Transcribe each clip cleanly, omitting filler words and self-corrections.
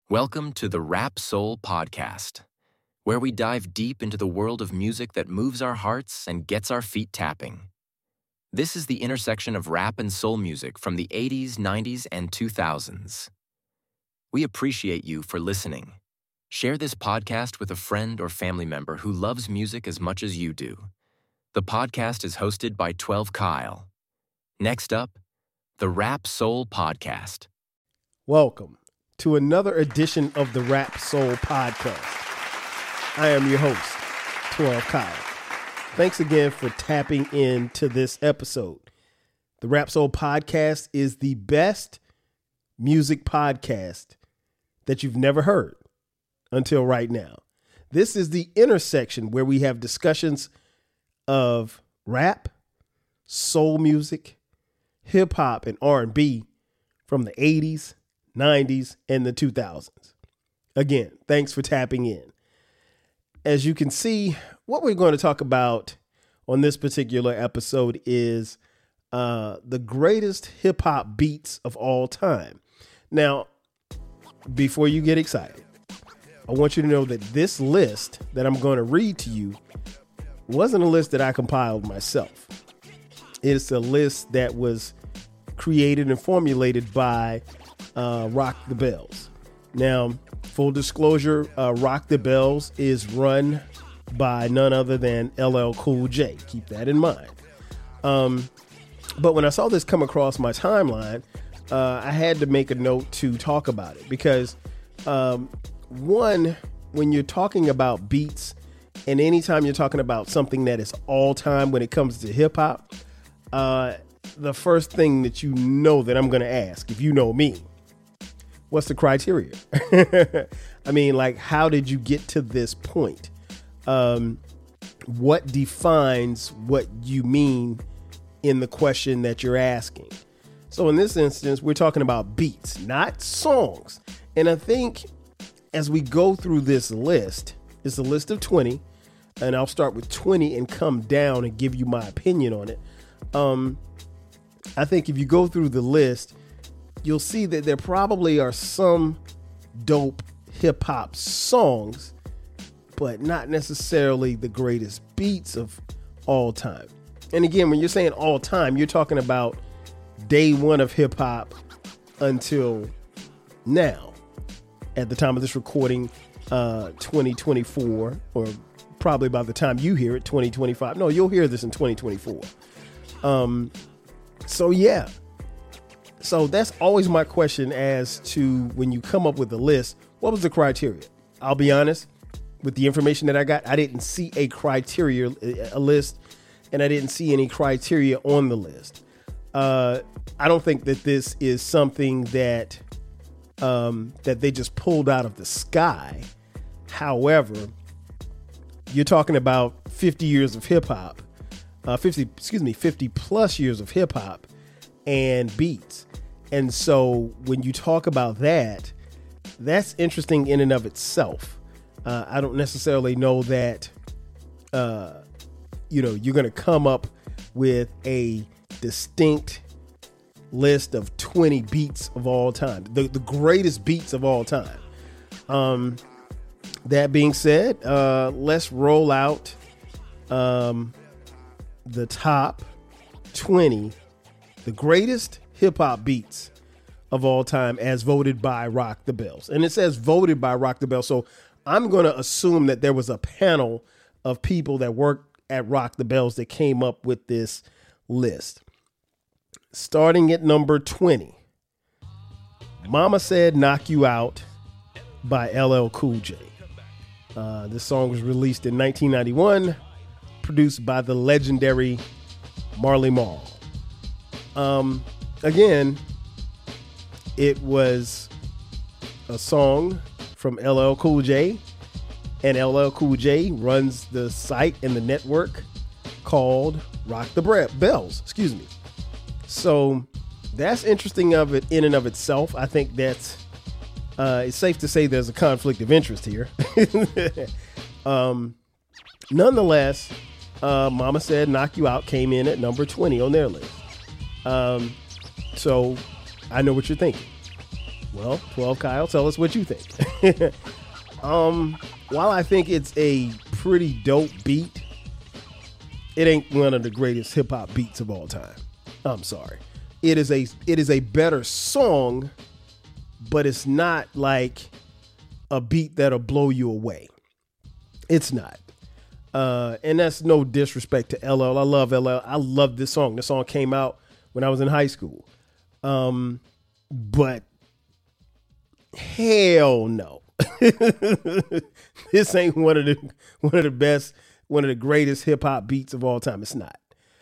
Welcome to the Rap Soul Podcast, where we dive deep into the world of music that moves our hearts and gets our feet tapping. This is the intersection of rap and soul music from the 80s, 90s, and 2000s. We appreciate you for listening. Share this podcast with a friend or family member who loves music as much as you do. The podcast is hosted by 12 Kyle. Next up, the Rap Soul Podcast. Welcome to another edition of the Rap Soul Podcast. I am your host, 12 Kyle. Thanks again for tapping into this episode. The Rap Soul Podcast is the best music podcast that you've never heard until right now. This is the intersection where we have discussions of rap, soul music, hip hop, and R&B from the 80s, 90s, and the 2000s. Again, thanks for tapping in. As you can see, what we're going to talk about on this particular episode is the greatest hip hop beats of all time. Now, before you get excited, I want you to know that this list that I'm going to read to you wasn't a list that I compiled myself. It's a list that was created and formulated by Rock the Bells. Now, full disclosure, Rock the Bells is run by none other than LL Cool J. Keep that in mind. But when I saw this come across my timeline, I had to make a note to talk about it because, one, when you're talking about beats and anytime you're talking about something that is all time when it comes to hip hop, the first thing that you know that I'm going to ask, if you know me, what's the criteria? I mean, like, how did you get to this point? What defines what you mean in the question that you're asking? So in this instance, we're talking about beats, not songs. And I think as we go through this list, it's a list of 20, and I'll start with 20 and come down and give you my opinion on it. I think if you go through the list, you'll see that there probably are some dope hip hop songs, but not necessarily the greatest beats of all time. And again, when you're saying all time, you're talking about day one of hip hop until now. At the time of this recording, 2024, or probably by the time you hear it, 2025. No, you'll hear this in 2024. So yeah. So that's always my question as to when you come up with a list, what was the criteria? I'll be honest, with the information that I got, I didn't see a list, and I didn't see any criteria on the list. I don't think that this is something that that they just pulled out of the sky. However, you're talking about 50 years of hip hop, 50 plus years of hip hop and beats. And so when you talk about that, that's interesting in and of itself. I don't necessarily know that, you're going to come up with a distinct list of 20 beats of all time, the greatest beats of all time. That being said, let's roll out the top 20, the greatest hip hop beats of all time as voted by Rock the Bells. And it says voted by Rock the Bells. So I'm going to assume that there was a panel of people that worked at Rock the Bells that came up with this list. Starting at number 20, Mama Said Knock You Out by LL Cool J. This song was released in 1991, produced by the legendary Marley Marl. Again, it was a song from LL Cool J, and LL Cool J runs the site and the network called Rock the Bells. So that's interesting of it in and of itself. I think that's it's safe to say there's a conflict of interest here. Nonetheless, Mama Said Knock You Out came in at number 20 on their list. So I know what you're thinking. Well, 12 Kyle, tell us what you think. While I think it's a pretty dope beat, it ain't one of the greatest hip hop beats of all time. I'm sorry. It is a better song, but it's not like a beat that'll blow you away. It's not. And that's no disrespect to LL. I love LL. I love this song. This song came out when I was in high school. But hell no. This ain't one of the best, one of the greatest hip hop beats of all time. It's not.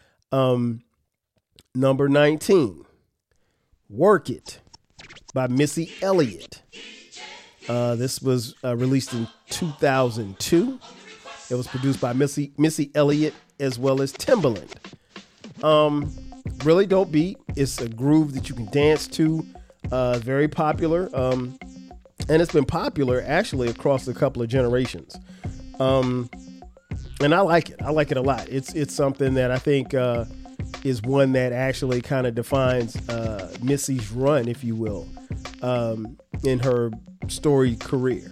Number 19, Work It by Missy Elliott. This was released in 2002. It was produced by Missy Elliott as well as Timbaland. Really dope beat. It's a groove that you can dance to. Very popular. And it's been popular actually across a couple of generations. And I like it. I like it a lot. It's something that I think is one that actually kind of defines Missy's run, if you will, in her storied career.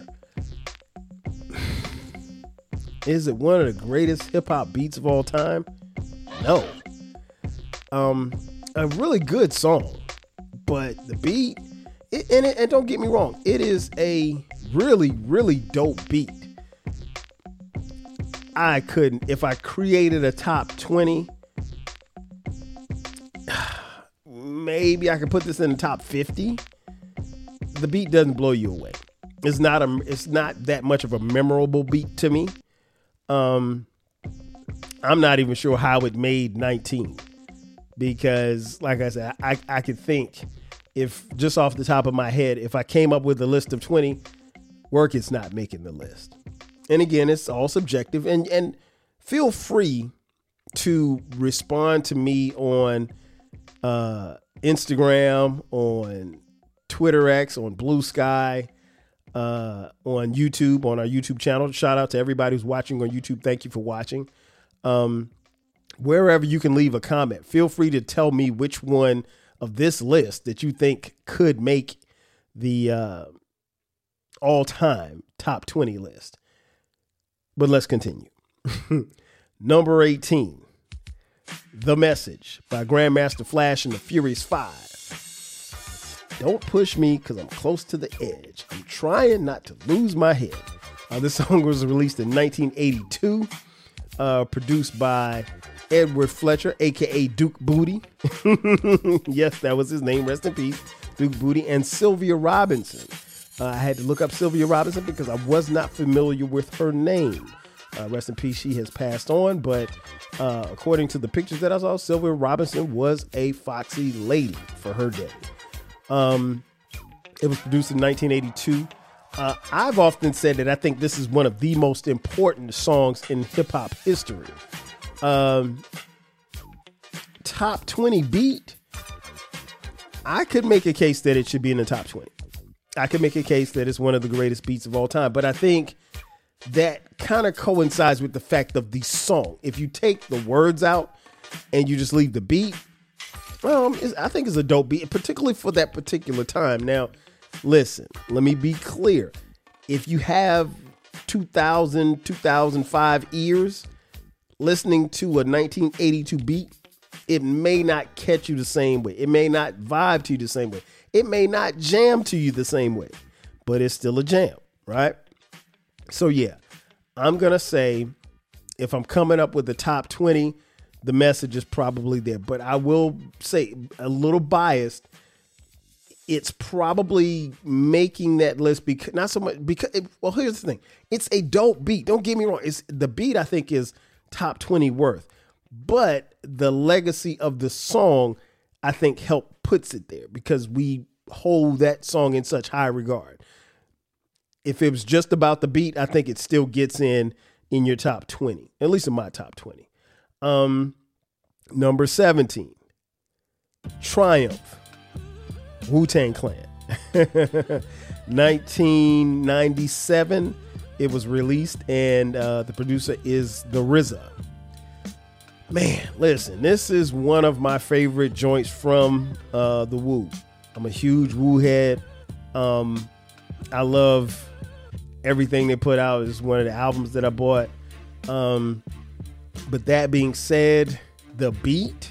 Is it one of the greatest hip hop beats of all time? No. A really good song, but the beat, and don't get me wrong, it is a really, really dope beat. I couldn't, if I created a top 20, maybe I could put this in the top 50. The beat doesn't blow you away. It's not that much of a memorable beat to me. I'm not even sure how it made 19, because like I said, I could think, if just off the top of my head, if I came up with a list of 20, Work It's not making the list. And again, it's all subjective, and feel free to respond to me on Instagram, on Twitter X, on Blue Sky, on YouTube, on our YouTube channel. Shout out to everybody who's watching on YouTube. Thank you for watching. Wherever you can leave a comment, feel free to tell me which one of this list that you think could make the all-time top 20 list. But let's continue. Number 18, The Message by Grandmaster Flash and the Furious 5. Don't push me because I'm close to the edge. I'm trying not to lose my head. This song was released in 1982, produced by Edward Fletcher, a.k.a. Duke Booty. Yes, that was his name. Rest in peace, Duke Booty. And Sylvia Robinson. I had to look up Sylvia Robinson because I was not familiar with her name. Rest in peace, she has passed on. But according to the pictures that I saw, Sylvia Robinson was a foxy lady for her day. It was produced in 1982. I've often said that I think this is one of the most important songs in hip-hop history. Top 20 beat, I could make a case that it should be in the top 20. I could make a case that it's one of the greatest beats of all time, but I think that kind of coincides with the fact of the song. If you take the words out and you just leave the beat, I think it's a dope beat, particularly for that particular time. Now, listen, let me be clear. If you have 2000, 2005 ears listening to a 1982 beat, it may not catch you the same way. It may not vibe to you the same way. It may not jam to you the same way, but it's still a jam, right? So yeah, I'm going to say if I'm coming up with the top 20, The Message is probably there. But I will say, a little biased, it's probably making that list because not so much because, well, here's the thing. It's a dope beat. Don't get me wrong. It's the beat, I think, is top 20 worth. But the legacy of the song, I think, puts it there because we hold that song in such high regard. If it was just about the beat, I think it still gets in your top 20, at least in my top 20. Number 17, Triumph, Wu-Tang Clan. 1997, it was released, and the producer is the RZA. Man, listen, this is one of my favorite joints from the Wu. I'm a huge Wu head. I love everything they put out. It's one of the albums that I bought. But that being said, the beat,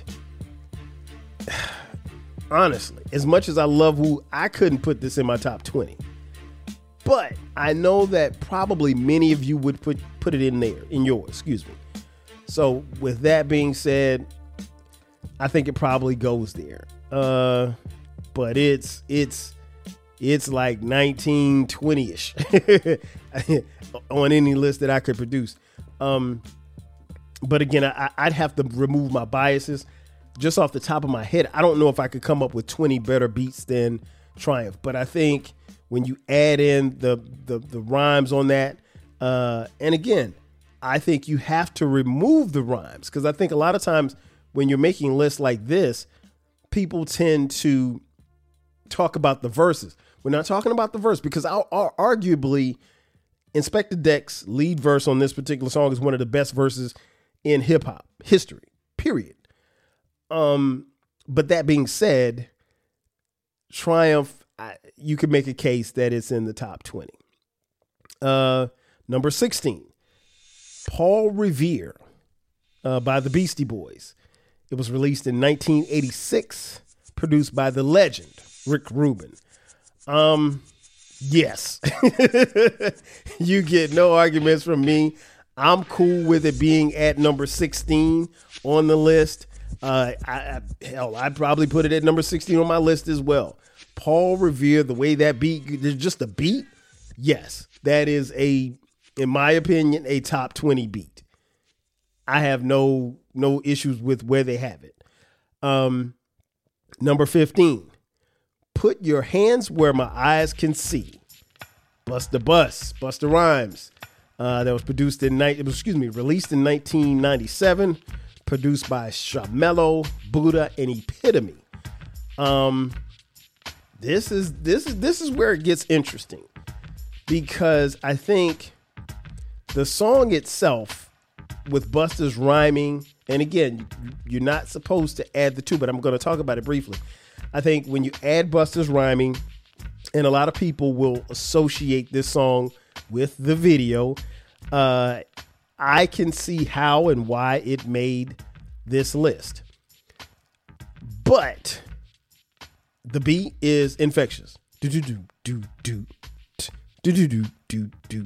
honestly, as much as I love Wu, I couldn't put this in my top 20. But I know that probably many of you would put it in there, in yours, excuse me. So with that being said, I think it probably goes there. But it's like 1920-ish on any list that I could produce. But again, I'd have to remove my biases. Just off the top of my head, I don't know if I could come up with 20 better beats than Triumph. But I think when you add in the rhymes on that, and again, I think you have to remove the rhymes, because I think a lot of times when you're making lists like this, people tend to talk about the verses. We're not talking about the verse, because arguably Inspector Deck's lead verse on this particular song is one of the best verses in hip hop history, period. But that being said, Triumph, you could make a case that it's in the top 20. Number 16, Paul Revere by the Beastie Boys. It was released in 1986, produced by the legend Rick Rubin. Yes, you get no arguments from me. I'm cool with it being at number 16 on the list. I'd probably put it at number 16 on my list as well. Paul Revere, the way that beat, just the beat. Yes, that is in my opinion, a top 20 beat. I have no issues with where they have it. Number 15, Put Your Hands Where My Eyes Can See. Busta Rhymes. That was released in 1997, produced by Shamelo, Buddha, and Epitome. This is where it gets interesting, because I think the song itself, with Busta's rhyming, and again, you're not supposed to add the two, but I'm going to talk about it briefly. I think when you add Busta's rhyming, and a lot of people will associate this song with the video, I can see how and why it made this list. But the beat is infectious. Do do do do do do do do do.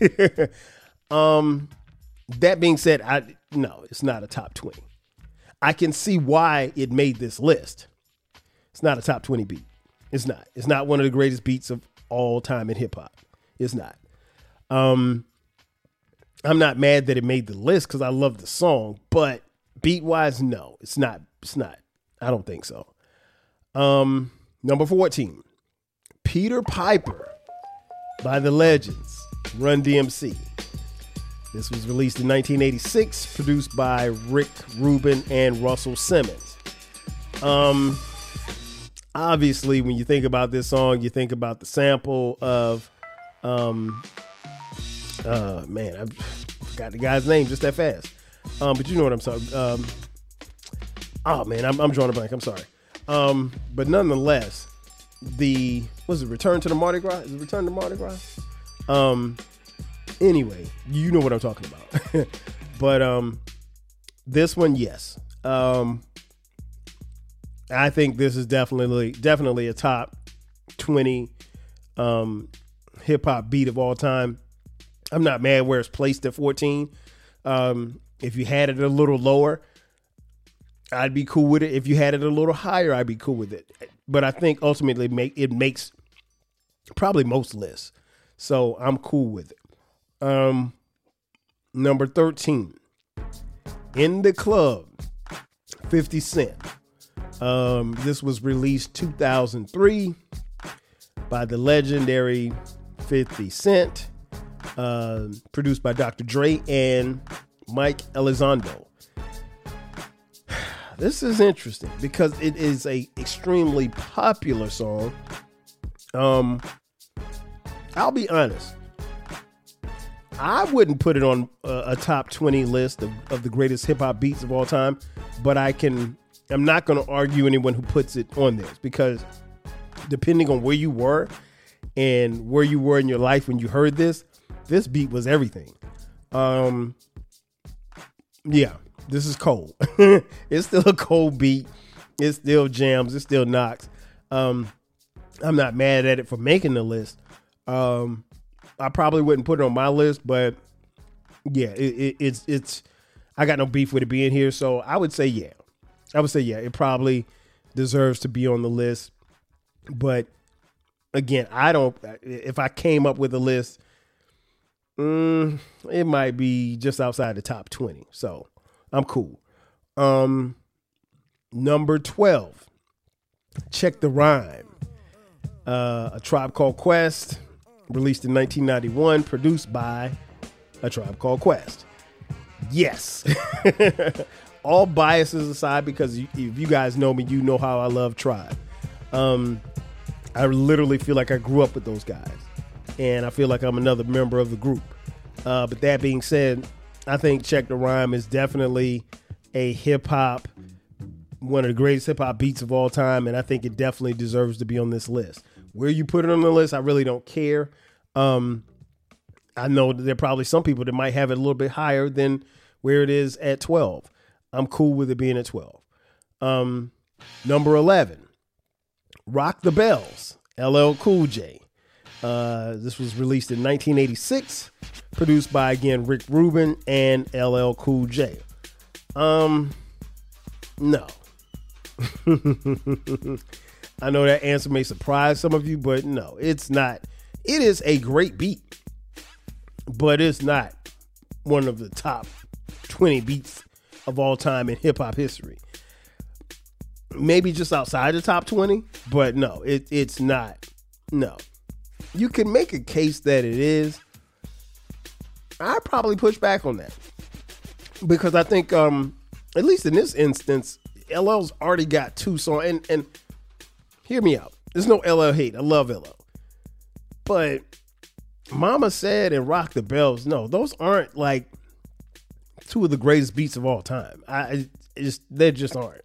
That being said, no, it's not a top 20. I can see why it made this list. It's not a top 20 beat. It's not. It's not one of the greatest beats of all time in hip hop. It's not. I'm not mad that it made the list because I love the song, but beat wise, no, it's not. It's not. I don't think so. Number 14, Peter Piper by the legends Run DMC. This was released in 1986, produced by Rick Rubin and Russell Simmons. Obviously, when you think about this song, you think about the sample of, man, I forgot the guy's name just that fast. But you know what I'm talking. Oh man, I'm drawing a blank. I'm sorry. But nonetheless, Return to the Mardi Gras? Is it Return to Mardi Gras? Anyway, you know what I'm talking about. But this one, yes. I think this is definitely a top 20 hip hop beat of all time. I'm not mad where it's placed at 14. If you had it a little lower, I'd be cool with it. If you had it a little higher, I'd be cool with it. But I think ultimately it makes probably most lists. So I'm cool with it. Number 13, In the Club, 50 Cent. This was released 2003 by the legendary 50 Cent, produced by Dr. Dre and Mike Elizondo. This is interesting because it is a extremely popular song. I'll be honest. I wouldn't put it on a top 20 list of the greatest hip hop beats of all time, but I'm not going to argue anyone who puts it on this, because depending on where you were and where you were in your life when you heard this beat was everything. Yeah, this is cold. It's still a cold beat. It still jams. It still knocks. I'm not mad at it for making the list. I probably wouldn't put it on my list, but yeah, it's. I got no beef with it being here, so I would say yeah. It probably deserves to be on the list. But again, I don't. If I came up with a list, it might be just outside the top 20. So I'm cool. Number 12, Check the Rhyme. A Tribe Called Quest, released in 1991, produced by A Tribe Called Quest. Yes. All biases aside, because if you guys know me, you know how I love Tribe. I literally feel like I grew up with those guys, and I feel like I'm another member of the group. But that being said, I think Check the Rhyme is definitely a hip-hop, one of the greatest hip-hop beats of all time, and I think it definitely deserves to be on this list. Where you put it on the list, I really don't care. I know that there are probably some people that might have it a little bit higher than where it is at 12. I'm cool with it being at 12. Number 11, Rock the Bells, LL Cool J. This was released in 1986, produced by, again, Rick Rubin and LL Cool J. No. I know that answer may surprise some of you, but no, it's not. It is a great beat, but it's not one of the top 20 beats of all time in hip hop history. Maybe just outside the top 20, but no, it's not. No. You can make a case that it is. I'd probably push back on that, because I think, at least in this instance, LL's already got two songs, and hear me out. There's no LL hate. I love LL. But Mama Said and Rock the Bells, no, those aren't like two of the greatest beats of all time. They just aren't.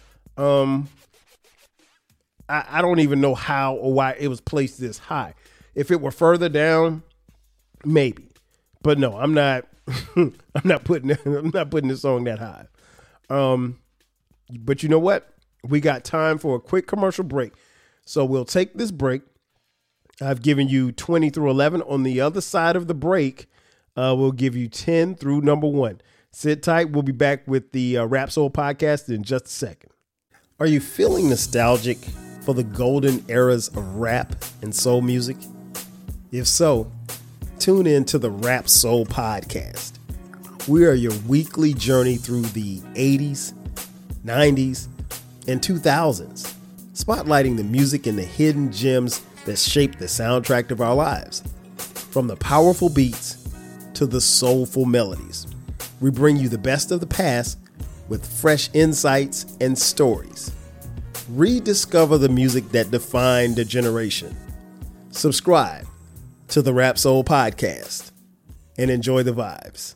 I don't even know how or why it was placed this high. If it were further down, maybe. But no, I'm not I'm not putting this song that high. But you know what? We got time for a quick commercial break. So we'll take this break. I've given you 20 through 11. On the other side of the break, we'll give you 10 through number 1. Sit tight. We'll be back with the Rap Soul podcast in just a second. Are you feeling nostalgic for the golden eras of rap and soul music? If so, tune in to the Rap Soul podcast. We are your weekly journey through the 80s, 90s, and 2000s, spotlighting the music and the hidden gems that shaped the soundtrack of our lives. From the powerful beats to the soulful melodies, we bring you the best of the past with fresh insights and stories. Rediscover the music that defined a generation. Subscribe to the Rap Soul podcast and enjoy the vibes.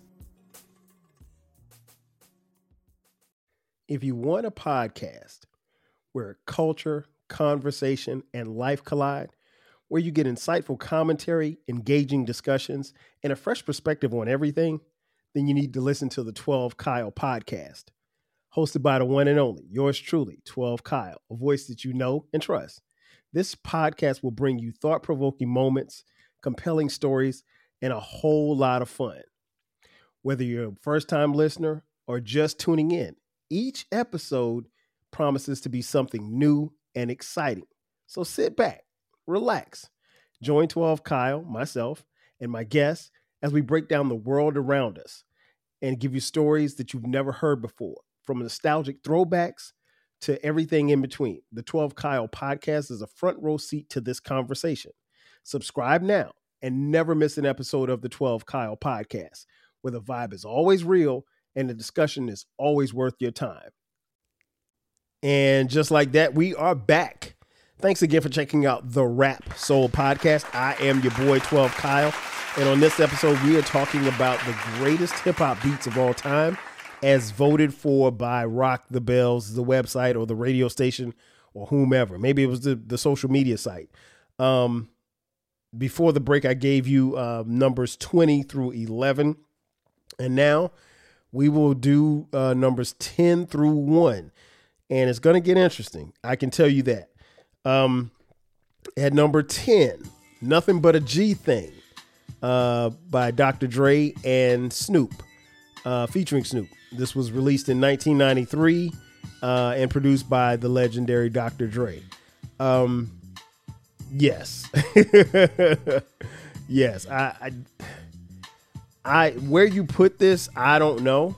If you want a podcast where culture, conversation, and life collide, where you get insightful commentary, engaging discussions, and a fresh perspective on everything, then you need to listen to the 12 Kyle podcast. Hosted by the one and only, yours truly, 12 Kyle, a voice that you know and trust. This podcast will bring you thought-provoking moments, compelling stories, and a whole lot of fun. Whether you're a first-time listener or just tuning in, each episode promises to be something new and exciting. So sit back, relax, join 12 Kyle, myself, and my guests as we break down the world around us and give you stories that you've never heard before, from nostalgic throwbacks to everything in between. The 12 Kyle podcast is a front row seat to this conversation. Subscribe now and never miss an episode of the 12 Kyle podcast, where the vibe is always real and the discussion is always worth your time. And just like that, we are back. Thanks again for checking out the Rap Soul podcast. I am your boy, 12 Kyle. And on this episode, we are talking about the greatest hip-hop beats of all time, as voted for by Rock the Bells, the website or the radio station or whomever. Maybe it was the social media site. Before the break, I gave you numbers 20 through 11. And now we will do numbers 10 through 1. And it's going to get interesting. I can tell you that. At number 10, Nothing But a G Thing by Dr. Dre and Snoop, featuring Snoop. This was released in 1993 and produced by the legendary Dr. Dre. Yes. Yes. I where you put this, I don't know.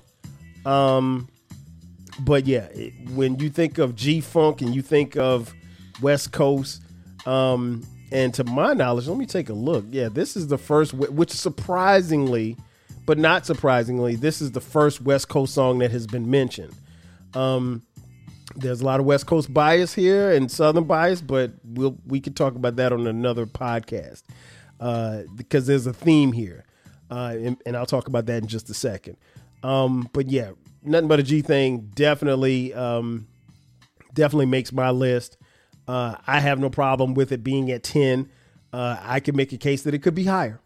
But yeah, when you think of G-Funk and you think of West Coast, and to my knowledge, let me take a look. Yeah, this is the first, which surprisingly, but not surprisingly, this is the first West Coast song that has been mentioned. There's a lot of West Coast bias here and Southern bias, but we could talk about that on another podcast because there's a theme here, and I'll talk about that in just a second. But yeah, Nothing But a G Thing definitely makes my list. I have no problem with it being at 10. I can make a case that it could be higher.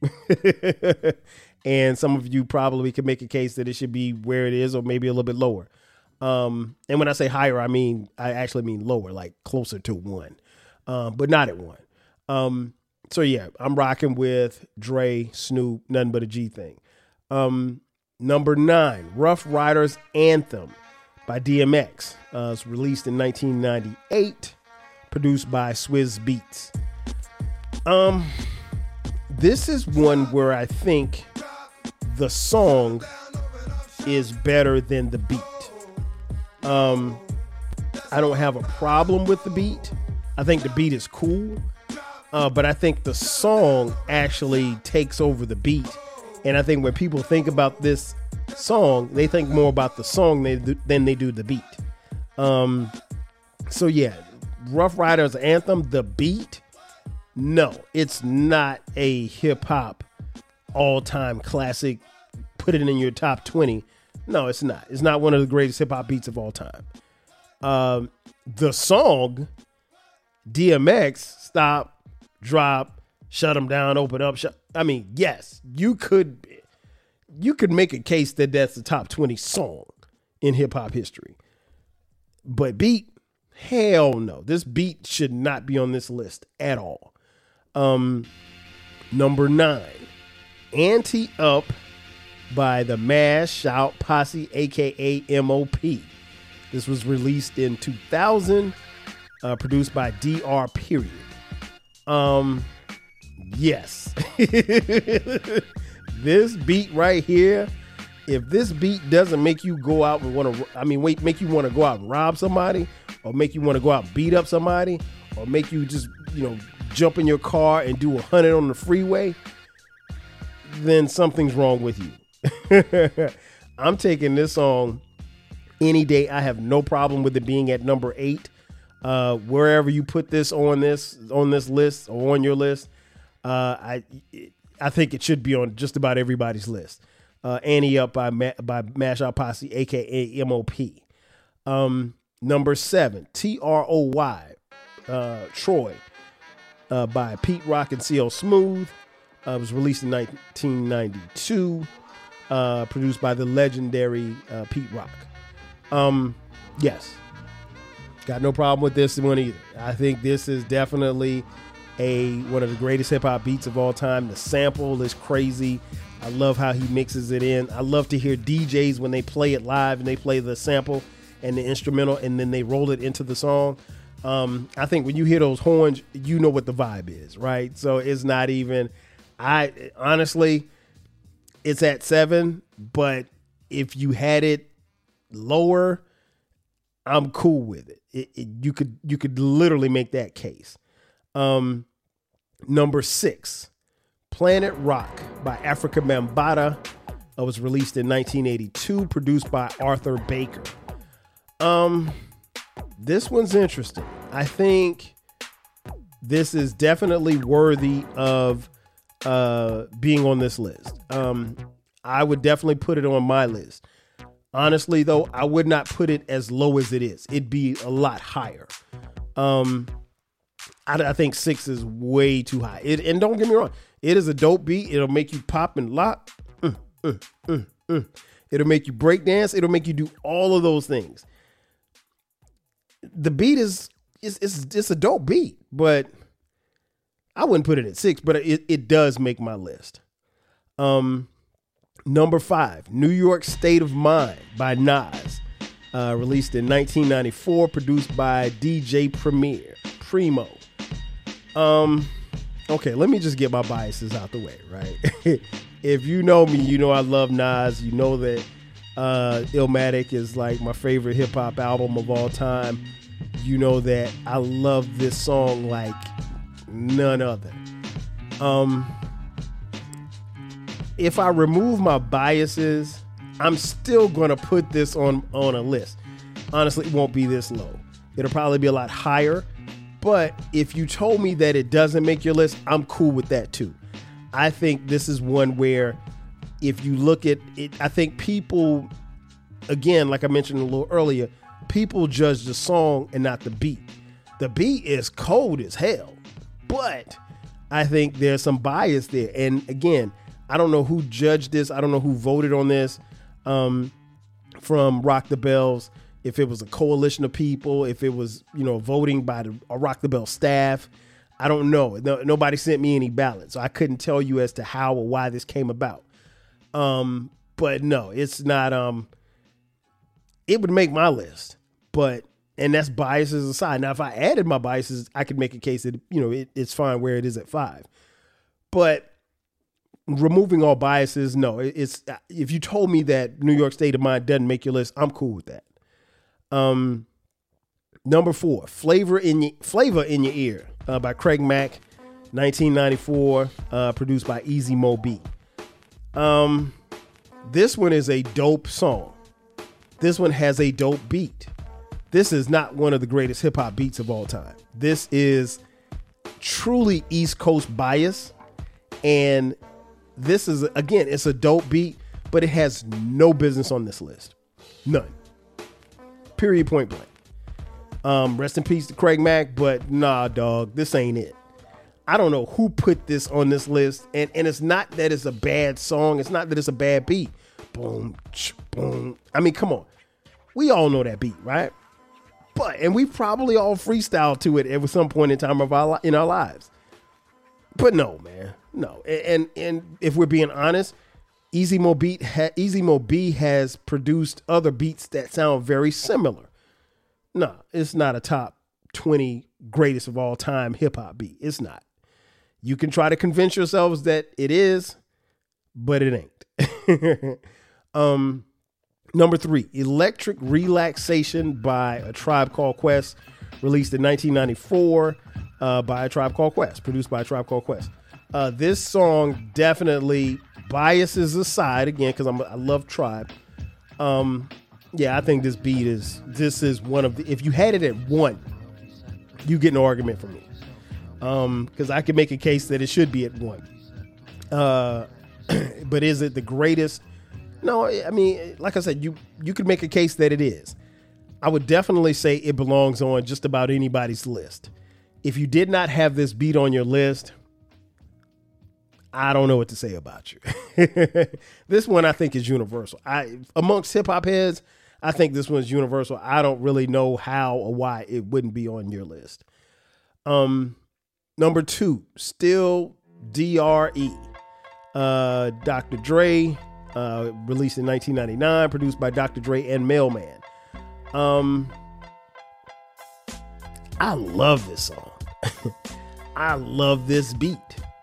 And some of you probably could make a case that it should be where it is or maybe a little bit lower. And when I say higher, I actually mean lower, like closer to 1, but not at 1. So yeah, I'm rocking with Dre, Snoop, Nothing But a G Thing. Number 9, Rough Riders Anthem by DMX. It's released in 1998, produced by Swizz Beatz. This is one where I think the song is better than the beat. I don't have a problem with the beat. I think the beat is cool, but I think the song actually takes over the beat. And I think when people think about this song, they think more about the song than they do the beat. So yeah, Rough Riders Anthem, the beat, no, it's not a hip hop all-time classic. Put it in your top 20. No, it's not. It's not one of the greatest hip hop beats of all time. The song, DMX, Stop, Drop, Shut 'Em Down, Open Up. Yes, you could make a case that that's the top 20 song in hip hop history. But beat, hell no. This beat should not be on this list at all. Number 9, Ante Up by the Mash Out Posse, aka MOP. This was released in 2000, produced by DR Period. Yes. This beat right here, if this beat doesn't make you go out and make you want to go out and rob somebody, or make you want to go out and beat up somebody, or make you just, jump in your car and do 100 on the freeway, then something's wrong with you. I'm taking this song any day. I have no problem with it being at number 8. Wherever you put this on this list or on your list, I think it should be on just about everybody's list. Ante Up by Mash Out Posse, aka MOP. Number 7, TROY, Troy, by Pete Rock and CL Smooth. It was released in 1992, produced by the legendary Pete Rock. Yes, got no problem with this one either. I think this is definitely one of the greatest hip hop beats of all time. The sample is crazy. I love how he mixes it in. I love to hear DJs when they play it live and they play the sample and the instrumental and then they roll it into the song. I think when you hear those horns, you know what the vibe is, right? So it's not even, honestly, it's at 7, but if you had it lower, I'm cool with it. You could literally make that case. Number 6, Planet Rock by Africa Bambaataa. It was released in 1982, produced by Arthur Baker. This one's interesting. I think this is definitely worthy of being on this list. I would definitely put it on my list. Honestly, though, I would not put it as low as it is. It'd be a lot higher. I think 6 is way too high. And don't get me wrong, it is a dope beat. It'll make you pop and lock. It'll make you break dance. It'll make you do all of those things. The beat is a dope beat, but I wouldn't put it at 6, but it does make my list. Number 5, New York State of Mind by Nas. Released in 1994, produced by DJ Primo. Okay, let me just get my biases out the way, right? If you know me, you know I love Nas. You know that Illmatic is like my favorite hip hop album of all time. You know that I love this song like none other. If I remove my biases, I'm still gonna put this on a list. Honestly, it won't be this low. It'll probably be a lot higher. But if you told me that it doesn't make your list, I'm cool with that too. I think this is one where if you look at it, I think people, again, like I mentioned a little earlier, people judge the song and not the beat. The beat is cold as hell, but I think there's some bias there. And again, I don't know who judged this. I don't know who voted on this from Rock the Bells. If it was a coalition of people, if it was, voting by the Rock the Bell staff, I don't know. Nobody sent me any ballots, so I couldn't tell you as to how or why this came about. But no, it's not. It would make my list, and that's biases aside. Now, if I added my biases, I could make a case that it's fine where it is at 5. But removing all biases, no. It's if you told me that New York State of Mind doesn't make your list, I'm cool with that. Number 4, Flavor in Your Ear by Craig Mack, 1994, produced by Easy Mo Bee. This one is a dope song. This one has a dope beat. This is not one of the greatest hip hop beats of all time. This is truly East Coast bias. And this is, again, it's a dope beat, but it has no business on this list. None. Period, point blank. Rest in peace to Craig Mack, but nah, dog, this ain't it. I don't know who put this on this list, and it's not that it's a bad song. It's not that it's a bad beat. Boom, boom. I mean, come on. We all know that beat, right? And we probably all freestyle to it at some point in time in our lives. But no, man, no. And if we're being honest, Easy Mo Bee has produced other beats that sound very similar. No, it's not a top 20 greatest of all time hip hop beat. It's not. You can try to convince yourselves that it is, but it ain't. Number 3, Electric Relaxation by A Tribe Called Quest, released in 1994 by A Tribe Called Quest, produced by A Tribe Called Quest. This song definitely, biases aside, again, because I love Tribe. Yeah, I think this is one of the, if you had it at 1, you get an argument from me. Because I can make a case that it should be at 1. But is it the greatest? No, I mean, like I said, you could make a case that it is. I would definitely say it belongs on just about anybody's list. If you did not have this beat on your list, I don't know what to say about you. This one I think is universal. Amongst hip hop heads, I think this one's universal. I don't really know how or why it wouldn't be on your list. Number 2, Still DRE. Dr. Dre, released in 1999, produced by Dr. Dre and Mailman. I love this song. I love this beat.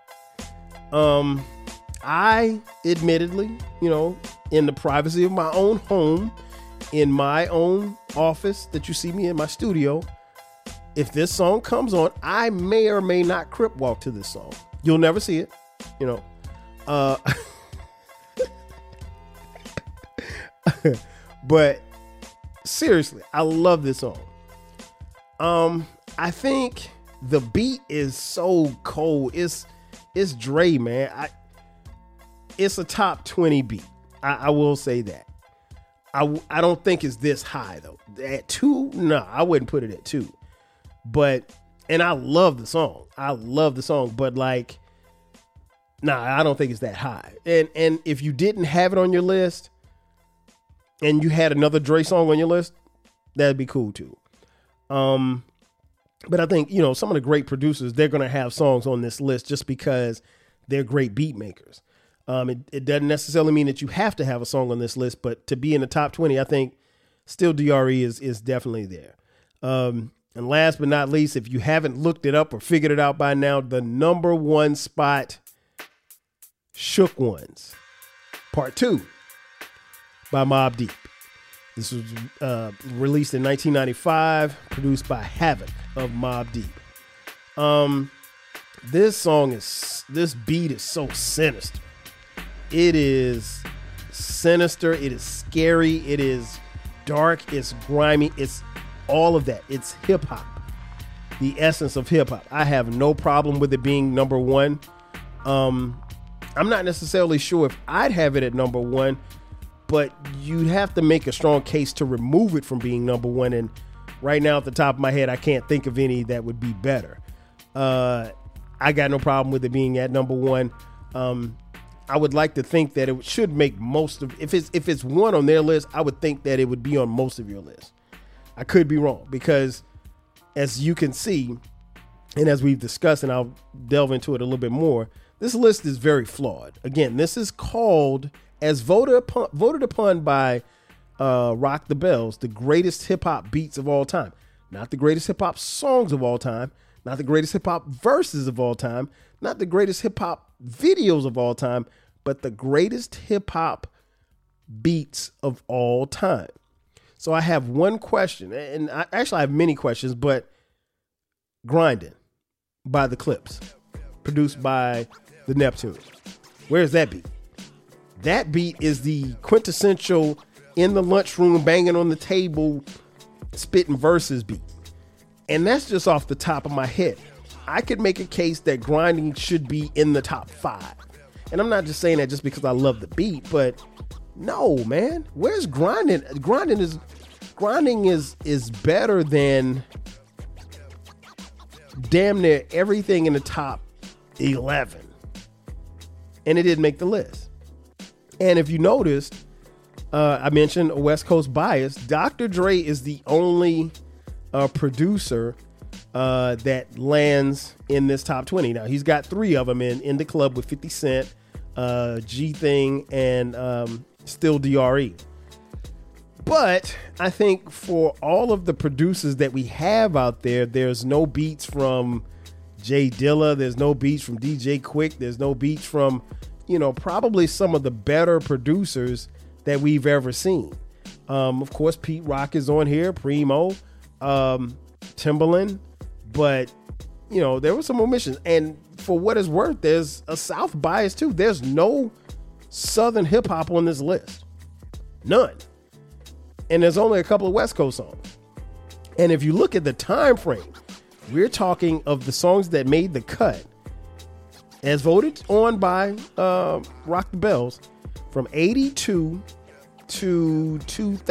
I admittedly, in the privacy of my own home, in my own office that you see me in my studio, if this song comes on, I may or may not crip walk to this song. You'll never see it, but seriously, I love this song. I think the beat is so cold. It's Dre, man. It's a top 20 beat. I will say that. I don't think it's this high though. At 2, no, I wouldn't put it at 2. But And I love the song. But like, nah, I don't think it's that high. And if you didn't have it on your list and you had another Dre song on your list, that'd be cool too. But I think, some of the great producers, they're going to have songs on this list just because they're great beat makers. It doesn't necessarily mean that you have to have a song on this list, but to be in the top 20, I think still DRE is definitely there. And last but not least, if you haven't looked it up or figured it out by now, the number one spot, Shook Ones, Part 2 by Mobb Deep. This was released in 1995, produced by Havoc of Mobb Deep. This beat is so sinister. It is sinister. It is scary. It is dark. It's grimy. It's all of that. It's hip hop, the essence of hip hop. I have no problem with it being number one. I'm not necessarily sure if I'd have it at number one, but you have to make a strong case to remove it from being number one. And right now, at the top of my head, I can't think of any that would be better. I got no problem with it being at number one. I would like to think that it should make most of, if it's one on their list, I would think that it would be on most of your list. I could be wrong because, as you can see, and as we've discussed, and I'll delve into it a little bit more, this list is very flawed. Again, this is called, as voted upon by Rock the Bells, the greatest hip hop beats of all time. Not the greatest hip hop songs of all time, not the greatest hip hop verses of all time, not the greatest hip hop videos of all time, but the greatest hip hop beats of all time. So I have one question, and I have many questions, but Grindin' by The Clips, produced by the Neptunes. Where's that beat? That beat is the quintessential in the lunchroom, banging on the table, spitting verses beat. And that's just off the top of my head. I could make a case that Grinding should be in the top 5. And I'm not just saying that just because I love the beat, but no, man. Where's Grinding? Grinding is better than damn near everything in the top 11. And it didn't make the list. And if you noticed, I mentioned a West Coast bias. Dr. Dre is the only producer that lands in this top 20. Now, he's got 3 of them in the club with 50 Cent, G Thing, and Still DRE. But I think for all of the producers that we have out there, there's no beats from Jay Dilla. There's no beats from DJ Quick. There's no beats from, probably some of the better producers that we've ever seen. Of course, Pete Rock is on here, Primo, Timbaland, but there were some omissions. And for what it's worth, there's a South bias too. There's no Southern hip hop on this list, none. And there's only a couple of West Coast songs. And if you look at the time frame, we're talking of the songs that made the cut, as voted on by Rock the Bells, from 82 to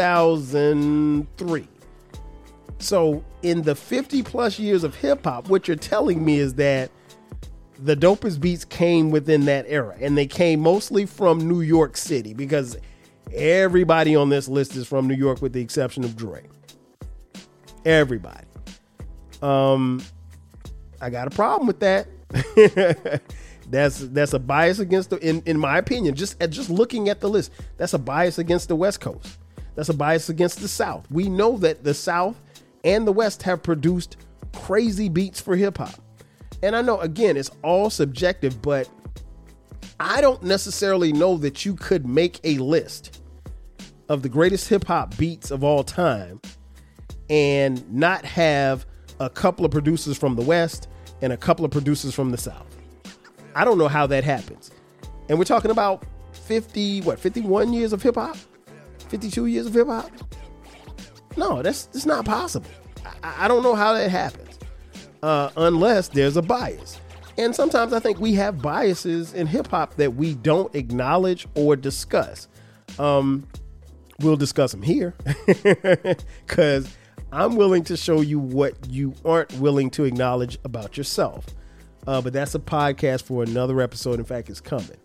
2003. So in the 50 plus years of hip hop, what you're telling me is that the dopest beats came within that era, and they came mostly from New York City, because everybody on this list is from New York with the exception of Dre. Everybody. I got a problem with that. That's a bias against in my opinion, just looking at the list, that's a bias against the West Coast. That's a bias against the South. We know that the South and the West have produced crazy beats for hip hop. And I know, again, it's all subjective, but I don't necessarily know that you could make a list of the greatest hip hop beats of all time and not have a couple of producers from the West and a couple of producers from the South. I don't know how that happens. And we're talking about 51 years of hip hop? 52 years of hip hop? No, that's not possible. I don't know how that happens unless there's a bias. And sometimes I think we have biases in hip hop that we don't acknowledge or discuss. We'll discuss them here because I'm willing to show you what you aren't willing to acknowledge about yourself. But that's a podcast for another episode. In fact, it's coming.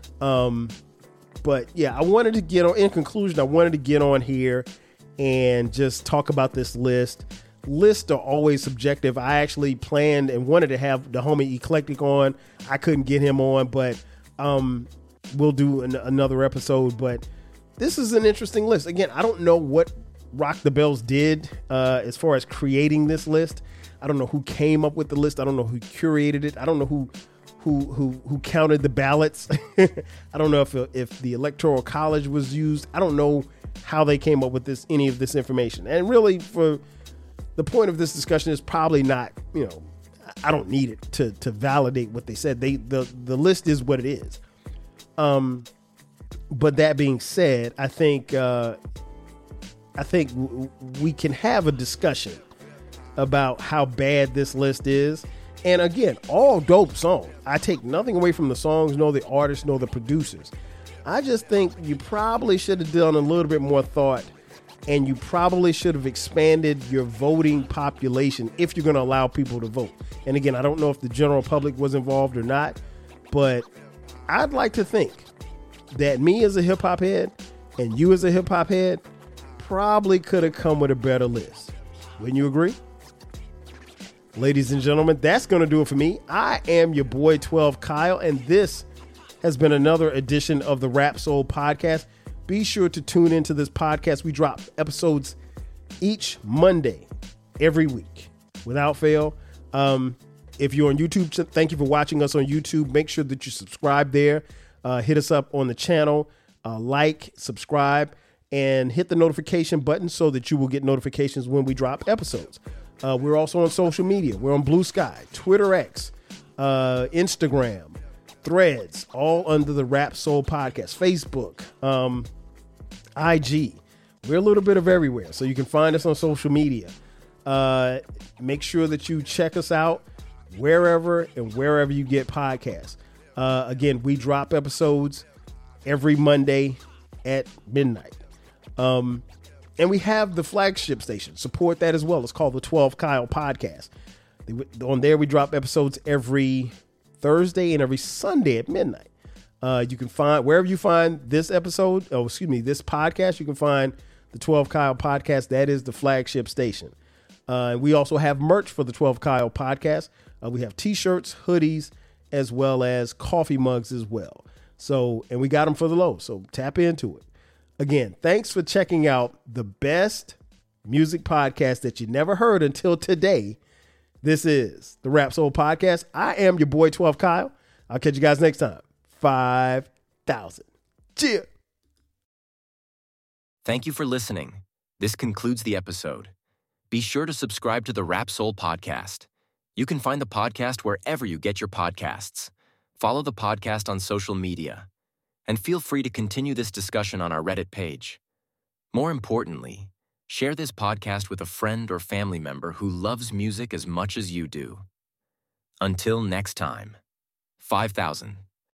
But yeah, I wanted to get on, in conclusion, I wanted to get on here and just talk about this list. Lists are always subjective. I actually planned and wanted to have the homie Eclectic on. I couldn't get him on, but we'll do another episode. But this is an interesting list. Again, I don't know what Rock the Bells did as far as creating this list. I don't know who came up with the list. I don't know who curated it. I don't know who counted the ballots. I don't know if the Electoral College was used. I don't know how they came up with any of this information. And really, for the point of this discussion is probably not, I don't need it to validate what they said. The list is what it is. But that being said, I think we can have a discussion about how bad this list is. And again, all dope songs. I take nothing away from the songs, nor the artists, nor the producers. I just think you probably should have done a little bit more thought, and you probably should have expanded your voting population if you're going to allow people to vote. And again, I don't know if the general public was involved or not, but I'd like to think that me as a hip hop head and you as a hip hop head probably could have come with a better list. Wouldn't you agree? Ladies and gentlemen, that's going to do it for me. I am your boy 12 Kyle, and this has been another edition of the Rap Soul Podcast. Be sure to tune into this podcast. We drop episodes each Monday, every week, without fail. If you're on YouTube, thank you for watching us on YouTube. Make sure that you subscribe there. Hit us up on the channel, like, subscribe, and hit the notification button so that you will get notifications when we drop episodes. We're also on social media. We're on Blue Sky, Twitter X, Instagram, Threads, all under the Rap Soul Podcast, Facebook, IG. We're a little bit of everywhere, so you can find us on social media. Make sure that you check us out wherever you get podcasts. Again, we drop episodes every Monday at midnight. And we have the flagship station. Support that as well. It's called the 12 Kyle Podcast. On there, we drop episodes every Thursday and every Sunday at midnight. You can find, wherever you find this episode, this podcast, you can find the 12 Kyle Podcast. That is the flagship station. We also have merch for the 12 Kyle Podcast. We have t-shirts, hoodies, as well as coffee mugs as well. So, and we got them for the low. So tap into it. Again, thanks for checking out the best music podcast that you never heard until today. This is the Rap Soul Podcast. I am your boy 12 Kyle. I'll catch you guys next time. 5,000. Cheer. Thank you for listening. This concludes the episode. Be sure to subscribe to the Rap Soul Podcast. You can find the podcast wherever you get your podcasts. Follow the podcast on social media. And feel free to continue this discussion on our Reddit page. More importantly, share this podcast with a friend or family member who loves music as much as you do. Until next time, 5,000.